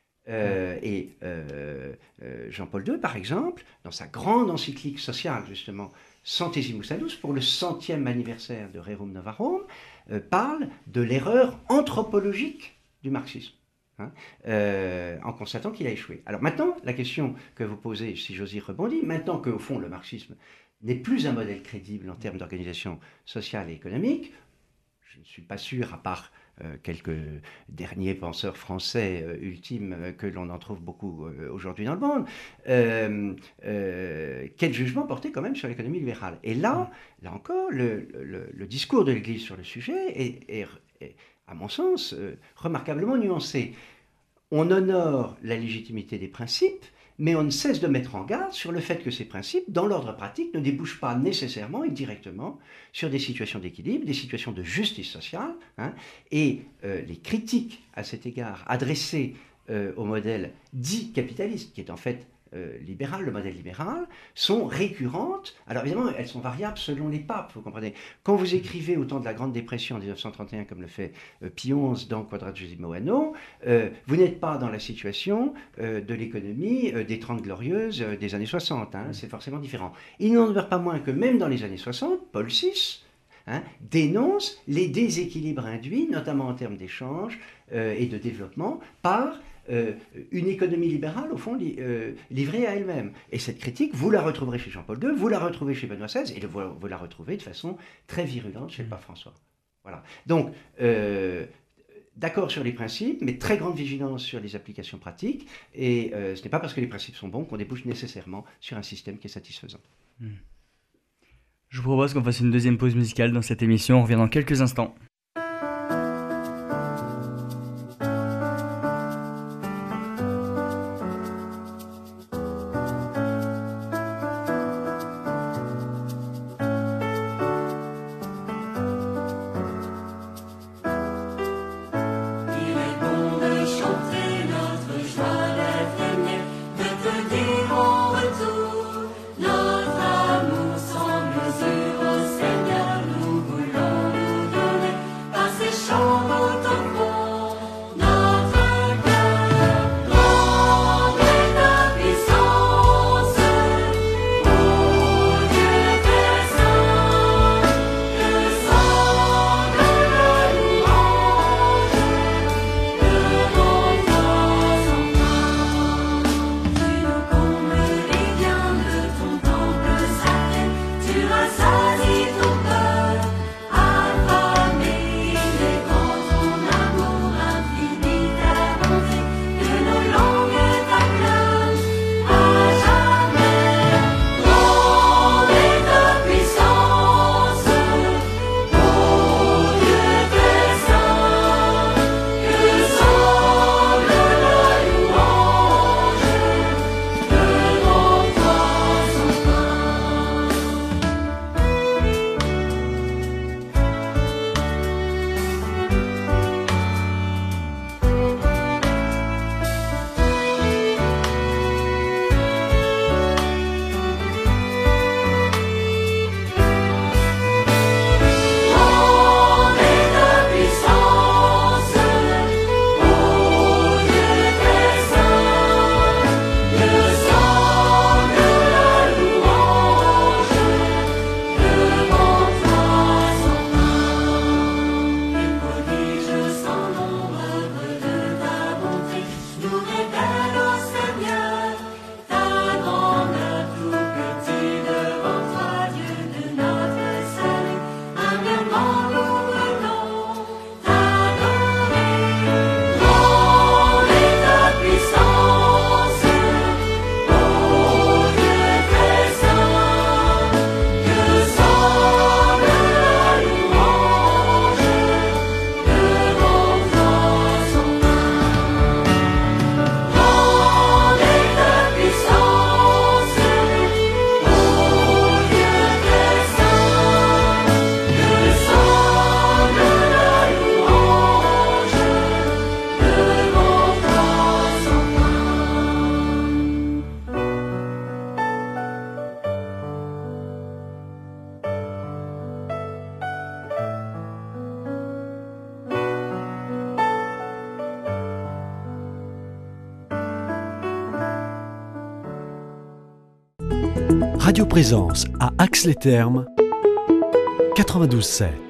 Speaker 4: Jean-Paul II, par exemple, dans sa grande encyclique sociale, justement, Centesimus Annus, pour le 100e anniversaire de Rerum Novarum, parle de l'erreur anthropologique du marxisme, en constatant qu'il a échoué. Alors maintenant, la question que vous posez, si j'ose y rebondir, maintenant qu'au fond le marxisme n'est plus un modèle crédible en termes d'organisation sociale et économique, je ne suis pas sûr, à part quelques derniers penseurs français ultimes que l'on en trouve beaucoup aujourd'hui dans le monde, quel jugement porter quand même sur l'économie libérale. Et là encore, le discours de l'Église sur le sujet est à mon sens, remarquablement nuancé. On honore la légitimité des principes, mais on ne cesse de mettre en garde sur le fait que ces principes, dans l'ordre pratique, ne débouchent pas nécessairement et directement sur des situations d'équilibre, des situations de justice sociale, et les critiques à cet égard adressées au modèle dit capitaliste, qui est en fait libéral, le modèle libéral, sont récurrentes. Alors évidemment, elles sont variables selon les papes, vous comprenez. Quand vous écrivez au temps de la Grande Dépression en 1931, comme le fait Pie XI dans Quadragesimo Anno, vous n'êtes pas dans la situation de l'économie des 30 glorieuses des années 60. C'est forcément différent. Il n'en demeure pas moins que même dans les années 60, Paul VI dénonce les déséquilibres induits, notamment en termes d'échanges et de développement, par une économie libérale, au fond, livrée à elle-même. Et cette critique, vous la retrouverez chez Jean-Paul II, vous la retrouverez chez Benoît XVI, et vous la retrouvez de façon très virulente chez le pape François. Voilà. Donc, d'accord sur les principes, mais très grande vigilance sur les applications pratiques, et ce n'est pas parce que les principes sont bons qu'on débouche nécessairement sur un système qui est satisfaisant.
Speaker 3: Je vous propose qu'on fasse une deuxième pause musicale dans cette émission, on revient dans quelques instants.
Speaker 8: Notre amour sans mesure au Seigneur, nous voulons nous donner.
Speaker 1: Radio Présence à Ax-les-Thermes, 92.7.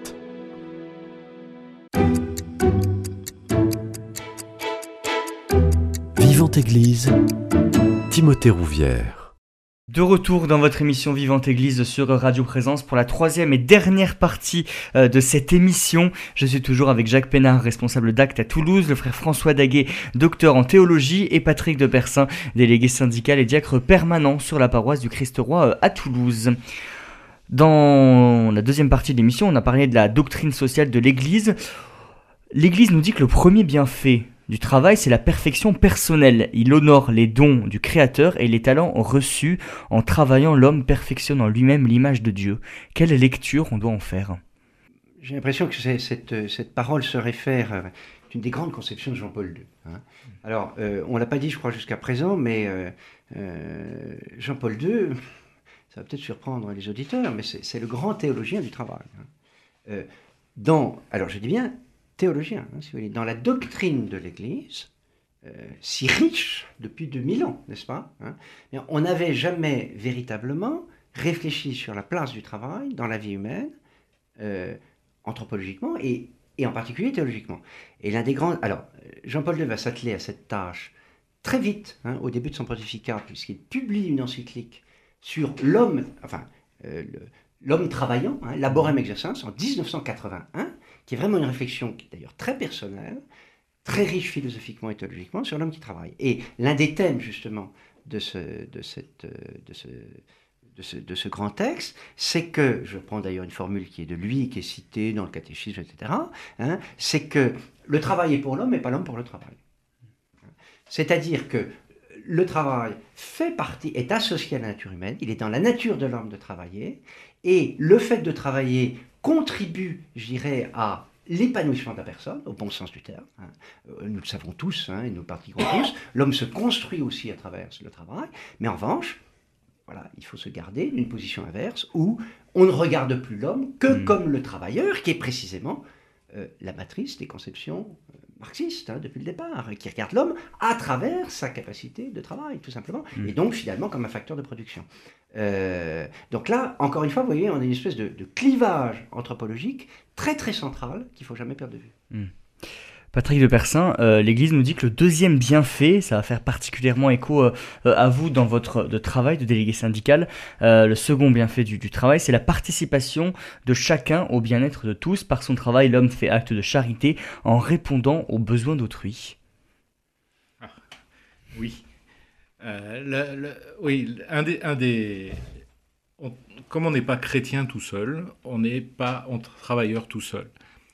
Speaker 1: Vivante Église,
Speaker 2: Timothée Rouvière.
Speaker 3: De retour dans votre émission Vivante Église sur Radio Présence pour la troisième et dernière partie de cette émission. Je suis toujours avec Jacques Pénard, responsable d'Actes à Toulouse, le frère François Daguet, docteur en théologie, et Patrick de Persin, délégué syndical et diacre permanent sur la paroisse du Christ-Roi à Toulouse. Dans la deuxième partie de l'émission, on a parlé de la doctrine sociale de l'Église. L'Église nous dit que le premier bienfait du travail, c'est la perfection personnelle. Il honore les dons du Créateur et les talents reçus. En travaillant, l'homme perfectionne en lui-même l'image de Dieu. Quelle lecture on doit en faire ?
Speaker 4: J'ai l'impression que cette parole se réfère à une des grandes conceptions de Jean-Paul II. Hein. Alors, on ne l'a pas dit, je crois, jusqu'à présent, mais Jean-Paul II, ça va peut-être surprendre les auditeurs, mais c'est le grand théologien du travail. Hein. Alors, je dis bien théologien, hein, si vous voulez, dans la doctrine de l'Église, si riche depuis 2000 ans, n'est-ce pas, hein, on n'avait jamais véritablement réfléchi sur la place du travail dans la vie humaine, anthropologiquement et en particulier théologiquement. Et l'un des grands... Alors, Jean-Paul II va s'atteler à cette tâche très vite, hein, au début de son pontificat, puisqu'il publie une encyclique sur l'homme, l'homme travaillant, hein, Laborem Exercens, en 1981, qui est vraiment une réflexion qui est d'ailleurs très personnelle, très riche philosophiquement et théologiquement sur l'homme qui travaille. Et l'un des thèmes justement de ce grand texte, c'est que, je prends d'ailleurs une formule qui est de lui, qui est citée dans le catéchisme, etc., hein, c'est que le travail est pour l'homme et pas l'homme pour le travail. C'est-à-dire que le travail fait partie, est associé à la nature humaine, il est dans la nature de l'homme de travailler, et le fait de travailler contribue, je dirais, à l'épanouissement de la personne, au bon sens du terme. Hein. Nous le savons tous, hein, et nous le pratiquons tous. L'homme se construit aussi à travers le travail, mais en revanche, voilà, il faut se garder d'une position inverse où on ne regarde plus l'homme que comme le travailleur, qui est précisément la matrice des conceptions marxistes, hein, depuis le départ, qui regarde l'homme à travers sa capacité de travail, tout simplement, et donc finalement comme un facteur de production. Donc là, encore une fois, vous voyez, on a une espèce de clivage anthropologique très très central qu'il ne faut jamais perdre de vue.
Speaker 3: Patrick de Persin, l'Église nous dit que le deuxième bienfait, ça va faire particulièrement écho à vous dans votre travail de délégué syndical, le second bienfait du travail, c'est la participation de chacun au bien-être de tous. Par son travail, l'homme fait acte de charité en répondant aux besoins d'autrui.
Speaker 5: Ah, oui. Oui, comme on n'est pas chrétien tout seul, on n'est pas travailleur tout seul.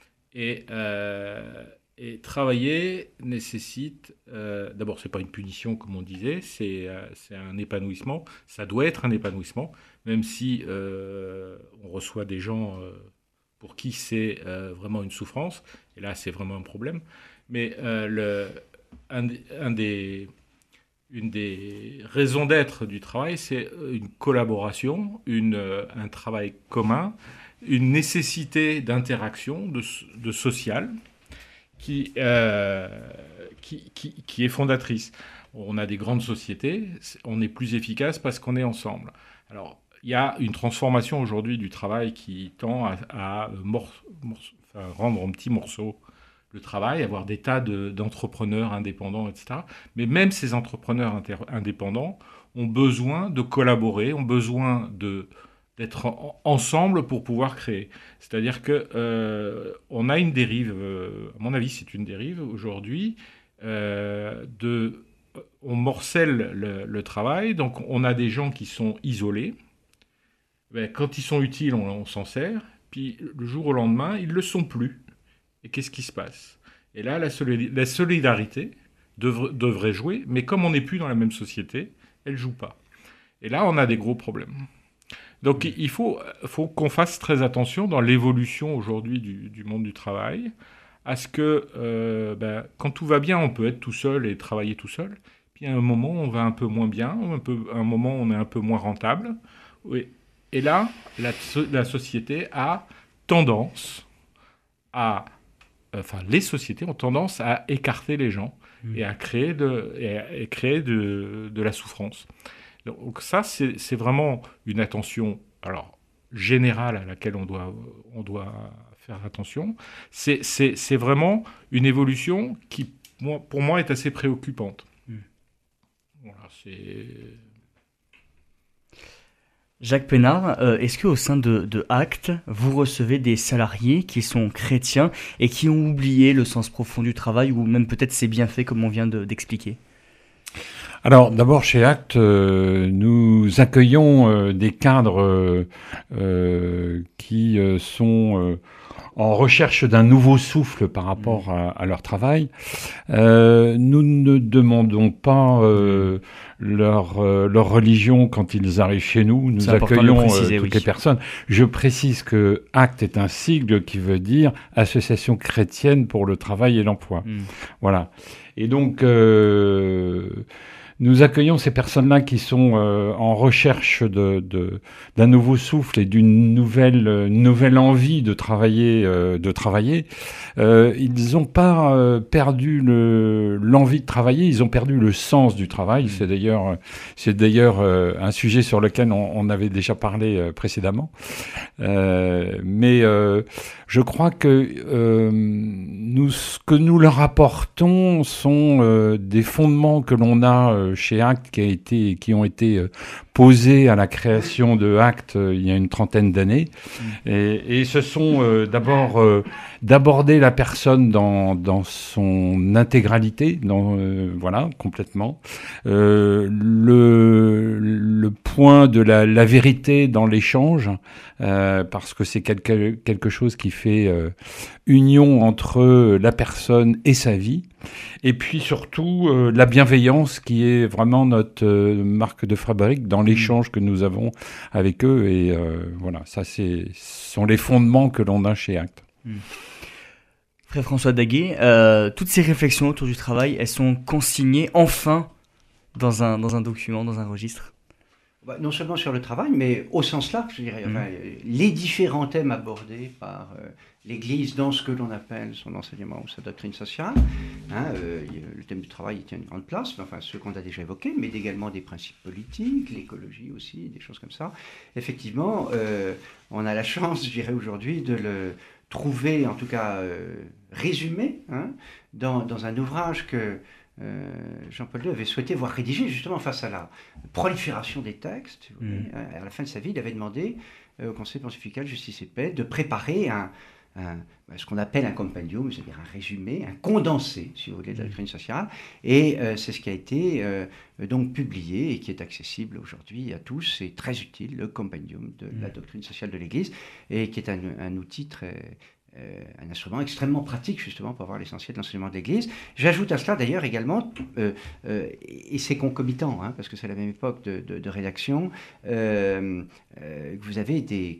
Speaker 5: Et travailler nécessite, d'abord c'est pas une punition comme on disait, c'est un épanouissement, ça doit être un épanouissement, même si on reçoit des gens pour qui c'est vraiment une souffrance, et là c'est vraiment un problème, mais une des raisons d'être du travail, c'est une collaboration, un travail commun, une nécessité d'interaction, de social, qui est fondatrice. On a des grandes sociétés, on est plus efficace parce qu'on est ensemble. Alors, il y a une transformation aujourd'hui du travail qui tend à rendre en petits morceaux le travail, avoir des tas d'entrepreneurs indépendants, etc. Mais même ces entrepreneurs indépendants ont besoin de collaborer, ont besoin d'être ensemble pour pouvoir créer. C'est-à-dire que on a une dérive, à mon avis c'est une dérive aujourd'hui, on morcelle le travail, donc on a des gens qui sont isolés. Ben, quand ils sont utiles, on s'en sert, puis le jour au lendemain, ils ne le sont plus. Et qu'est-ce qui se passe? Et là, la solidarité devrait jouer, mais comme on n'est plus dans la même société, elle ne joue pas. Et là, on a des gros problèmes. Donc il faut qu'on fasse très attention dans l'évolution aujourd'hui du monde du travail, à ce que quand tout va bien, on peut être tout seul et travailler tout seul. Puis à un moment, on va un peu moins bien, à un moment, on est un peu moins rentable. Oui. Et là, la société a tendance les sociétés ont tendance à écarter les gens et à créer de la souffrance. Donc ça, c'est vraiment une attention générale à laquelle on doit faire attention. C'est vraiment une évolution qui, pour moi, est assez préoccupante. Voilà,
Speaker 3: Jacques Pénard, est-ce qu'au sein de Actes, vous recevez des salariés qui sont chrétiens et qui ont oublié le sens profond du travail ou même peut-être ses bienfaits comme on vient d'expliquer?
Speaker 6: Alors, d'abord, chez Actes, nous accueillons des cadres qui sont en recherche d'un nouveau souffle par rapport à leur travail. Nous ne demandons pas leur religion quand ils arrivent chez nous. Nous accueillons toutes les personnes. Je précise que Actes est un sigle qui veut dire Association chrétienne pour le travail et l'emploi. Voilà. Et donc... nous accueillons ces personnes-là qui sont en recherche d'un nouveau souffle et d'une nouvelle envie de travailler. Ils n'ont pas perdu l'envie de travailler, ils ont perdu le sens du travail. C'est d'ailleurs un sujet sur lequel on avait déjà parlé précédemment. Mais je crois que ce que nous leur apportons sont des fondements que l'on a chez Actes qui ont été posés à la création de Actes il y a une trentaine d'années. Et ce sont d'abord d'aborder la personne dans son intégralité, voilà, complètement. Le point de la vérité dans l'échange, parce que c'est quelque chose qui fait union entre la personne et sa vie. Et puis surtout, la bienveillance qui est vraiment notre marque de fabrique dans l'échange que nous avons avec eux. Et voilà, ça, ce sont les fondements que l'on a chez Actes.
Speaker 3: Frère François Daguet, toutes ces réflexions autour du travail, elles sont consignées enfin dans un document, dans un registre?
Speaker 4: Non seulement sur le travail, mais au sens large, je dirais. Enfin, les différents thèmes abordés par l'Église dans ce que l'on appelle son enseignement ou sa doctrine sociale. Le thème du travail tient une grande place, enfin ceux qu'on a déjà évoqués, mais également des principes politiques, l'écologie aussi, des choses comme ça. Effectivement, on a la chance, je dirais aujourd'hui, de le trouver, en tout cas résumé, dans un ouvrage que Jean-Paul II avait souhaité voir rédigé justement face à la prolifération des textes. À la fin de sa vie, il avait demandé au Conseil pontifical Justice et Paix de préparer ce qu'on appelle un compendium, c'est-à-dire un résumé, un condensé, si vous voulez, de la doctrine sociale. Et c'est ce qui a été donc publié et qui est accessible aujourd'hui à tous. C'est très utile, le compendium de la doctrine sociale de l'Église, et qui est un outil un instrument extrêmement pratique justement pour avoir l'essentiel de l'enseignement de l'Église. J'ajoute à cela d'ailleurs également, et c'est concomitant, parce que c'est la même époque de rédaction, que vous avez des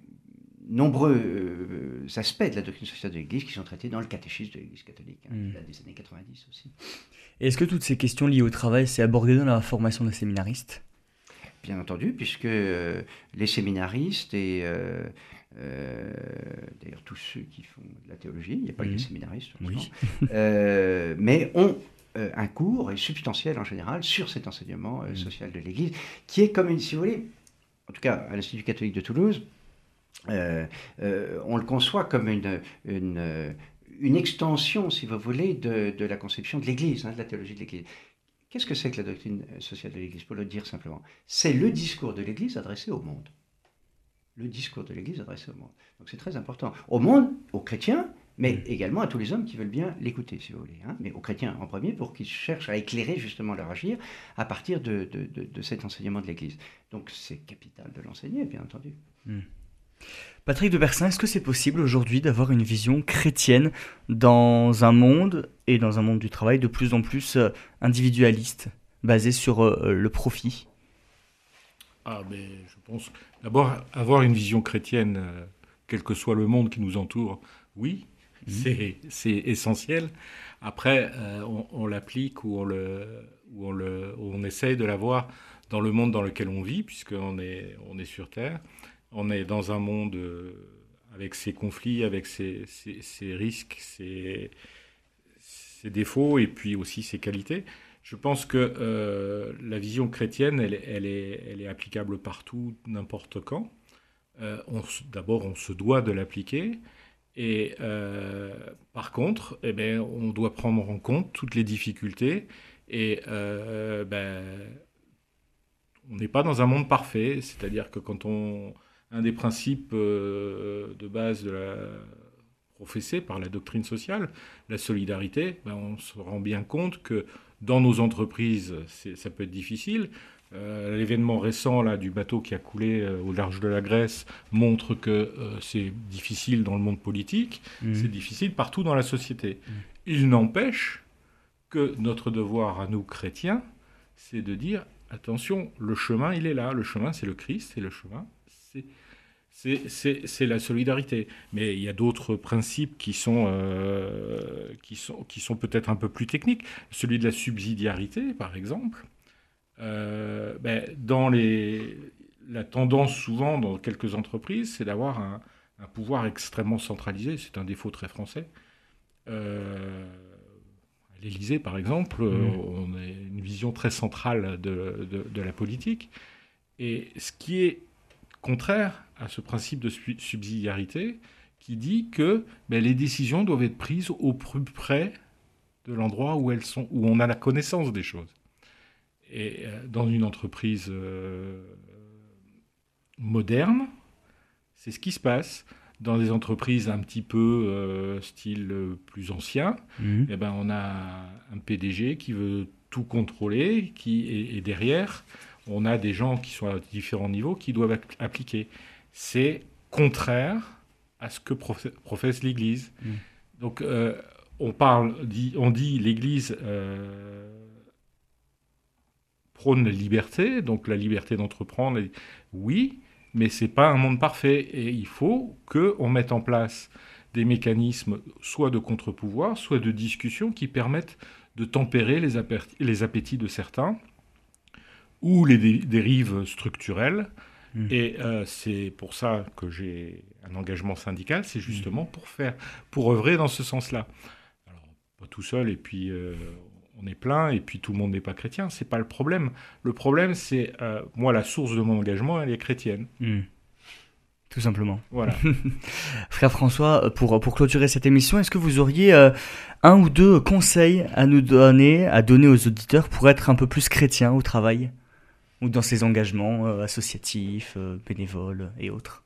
Speaker 4: nombreux aspects de la doctrine sociale de l'Église qui sont traités dans le catéchisme de l'Église catholique, qui date des années 90 aussi.
Speaker 3: Et est-ce que toutes ces questions liées au travail, c'est abordé dans la formation des séminaristes?
Speaker 4: Bien entendu, puisque les séminaristes et d'ailleurs tous ceux qui font de la théologie, il n'y a pas que les séminaristes, mais ont un cours, et substantiel en général, sur cet enseignement social de l'Église, qui est comme si vous voulez, en tout cas à l'Institut catholique de Toulouse, on le conçoit comme une extension, si vous voulez, de la conception de l'Église, de la théologie de l'Église. Qu'est-ce que c'est que la doctrine sociale de l'Église? Pour le dire simplement, c'est le discours de l'Église adressé au monde. le discours de l'Église adressé au monde. Donc c'est très important. Au monde, aux chrétiens, mais également à tous les hommes qui veulent bien l'écouter, si vous voulez. Hein. Mais aux chrétiens en premier, pour qu'ils cherchent à éclairer justement leur agir à partir de cet enseignement de l'Église. Donc c'est capital de l'enseigner, bien entendu.
Speaker 3: Patrick de Bersin, est-ce que c'est possible aujourd'hui d'avoir une vision chrétienne dans un monde, et dans un monde du travail, de plus en plus individualiste, basé sur le profit ?
Speaker 5: Mais je pense d'abord avoir une vision chrétienne, quel que soit le monde qui nous entoure, oui, c'est essentiel. Après, on l'applique ou on essaye de l'avoir dans le monde dans lequel on vit, puisqu'on est sur Terre. On est dans un monde avec ses conflits, avec ses risques, ses défauts et puis aussi ses qualités. Je pense que la vision chrétienne, elle est applicable partout, n'importe quand. D'abord, on se doit de l'appliquer. Et par contre, on doit prendre en compte toutes les difficultés. Et on n'est pas dans un monde parfait. C'est-à-dire que un des principes de base professés par la doctrine sociale, la solidarité, on se rend bien compte que dans nos entreprises, ça peut être difficile. L'événement récent là, du bateau qui a coulé au large de la Grèce montre que c'est difficile dans le monde politique, c'est difficile partout dans la société. Il n'empêche que notre devoir à nous chrétiens, c'est de dire, attention, le chemin, il est là. Le chemin, c'est le Christ, et le chemin, c'est la solidarité. Mais il y a d'autres principes qui sont peut-être un peu plus techniques. Celui de la subsidiarité, par exemple. La tendance, souvent, dans quelques entreprises, c'est d'avoir un pouvoir extrêmement centralisé. C'est un défaut très français. À l'Élysée, par exemple, on a une vision très centrale de la politique. Et ce qui est contraire à ce principe de subsidiarité qui dit que les décisions doivent être prises au plus près de l'endroit où elles sont, où on a la connaissance des choses. Et dans une entreprise moderne, c'est ce qui se passe. Dans des entreprises un petit peu style plus ancien, on a un PDG qui veut tout contrôler, et derrière, on a des gens qui sont à différents niveaux qui doivent appliquer. C'est contraire à ce que professe l'Église. Donc, on dit l'Église prône la liberté, donc la liberté d'entreprendre, oui, mais ce n'est pas un monde parfait. Et il faut qu'on mette en place des mécanismes soit de contre-pouvoir, soit de discussion qui permettent de tempérer les appétits de certains ou les dérives structurelles. Et c'est pour ça que j'ai un engagement syndical, c'est justement pour œuvrer dans ce sens-là. Alors, pas tout seul, et puis on est plein, et puis tout le monde n'est pas chrétien, c'est pas le problème. Le problème, c'est, moi, la source de mon engagement, elle est chrétienne.
Speaker 3: Tout simplement.
Speaker 5: Voilà.
Speaker 3: Frère François, pour clôturer cette émission, est-ce que vous auriez un ou deux conseils à donner aux auditeurs pour être un peu plus chrétien au travail ou dans ses engagements associatifs, bénévoles et autres?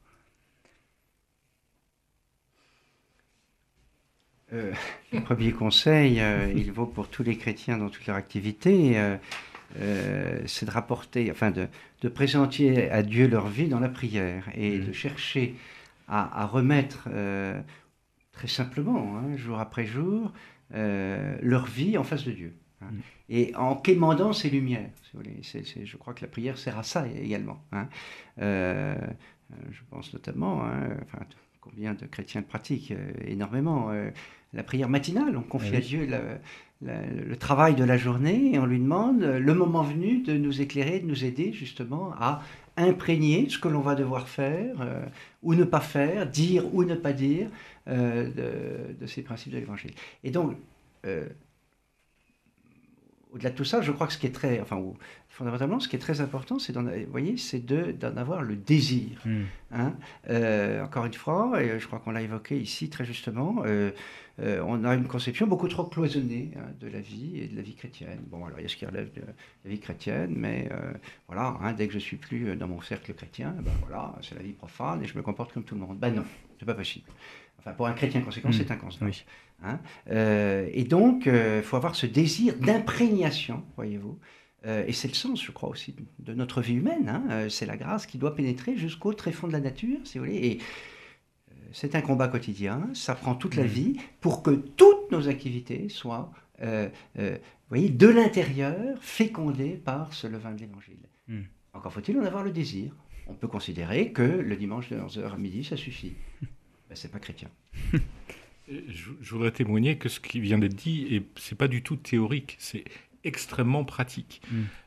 Speaker 4: Le premier conseil, il vaut pour tous les chrétiens dans toute leur activité, c'est de rapporter, de présenter à Dieu leur vie dans la prière et de chercher à remettre très simplement, jour après jour, leur vie en face de Dieu. Et en quémandant ses lumières, si vous voulez. Je crois que la prière sert à ça également. Je pense notamment, combien de chrétiens le pratiquent énormément, la prière matinale. On confie à Dieu le travail de la journée et on lui demande, le moment venu, de nous éclairer, de nous aider justement à imprégner ce que l'on va devoir faire ou ne pas faire, dire ou ne pas dire de ces principes de l'Évangile. Et donc, au-delà de tout ça, je crois que fondamentalement, ce qui est très important, c'est d'en avoir le désir. Hein. Encore une fois, et je crois qu'on l'a évoqué ici très justement, on a une conception beaucoup trop cloisonnée de la vie et de la vie chrétienne. Bon, alors il y a ce qui relève de la vie chrétienne, mais voilà, dès que je suis plus dans mon cercle chrétien, voilà, c'est la vie profane et je me comporte comme tout le monde. Non, c'est pas possible. Enfin, pour un chrétien conséquent, c'est inconscient.
Speaker 3: Oui.
Speaker 4: Hein. Et donc, il faut avoir ce désir d'imprégnation, voyez-vous. Et c'est le sens, je crois, aussi de notre vie humaine. Hein. C'est la grâce qui doit pénétrer jusqu'au tréfonds de la nature, si vous voulez. Et c'est un combat quotidien, ça prend toute la vie pour que toutes nos activités soient, de l'intérieur, fécondées par ce levain de l'Évangile. Encore faut-il en avoir le désir. On peut considérer que le dimanche de 11h à midi, ça suffit. C'est pas chrétien.
Speaker 5: Je voudrais témoigner que ce qui vient d'être dit, c'est pas du tout théorique, c'est extrêmement pratique.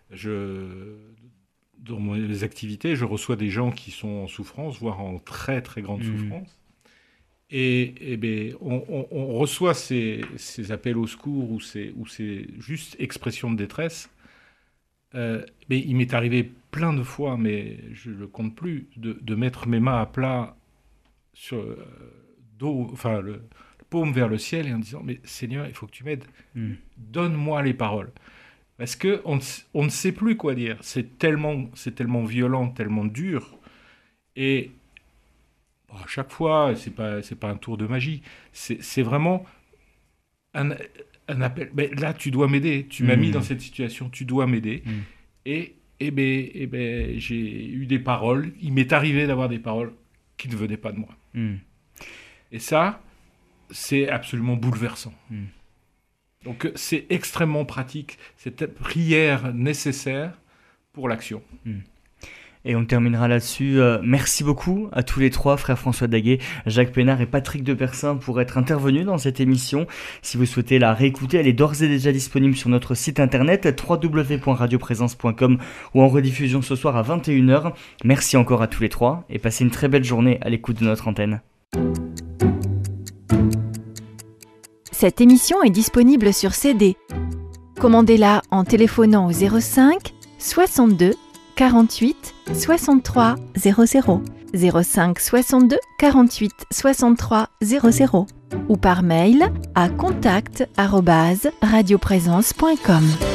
Speaker 5: Dans les activités, je reçois des gens qui sont en souffrance, voire en très très grande souffrance. Et on reçoit ces appels au secours ou ces juste expressions de détresse. Mais il m'est arrivé plein de fois, mais je ne le compte plus, de mettre mes mains à plat sur le paume vers le ciel et en disant mais Seigneur, il faut que tu m'aides, donne-moi les paroles, parce que on ne sait plus quoi dire, c'est tellement violent, tellement dur, et à chaque fois c'est pas un tour de magie, c'est vraiment un appel. Mais là tu dois m'aider, tu m'as mis dans cette situation, tu dois m'aider. Et j'ai eu des paroles, il m'est arrivé d'avoir des paroles qui ne venaient pas de moi. Et ça, c'est absolument bouleversant. Donc c'est extrêmement pratique, cette prière nécessaire pour l'action.
Speaker 3: Et on terminera là-dessus. Merci beaucoup à tous les trois, frère François Daguet, Jacques Pénard et Patrick de Persin, pour être intervenus dans cette émission. Si vous souhaitez la réécouter, elle est d'ores et déjà disponible sur notre site internet www.radioprésence.com ou en rediffusion ce soir à 21h. Merci encore à tous les trois et passez une très belle journée à l'écoute de notre antenne.
Speaker 7: Cette émission est disponible sur CD. Commandez-la en téléphonant au 05 62 48 63 00, 05 62 48 63 00 ou par mail à contact@radioprésence.com.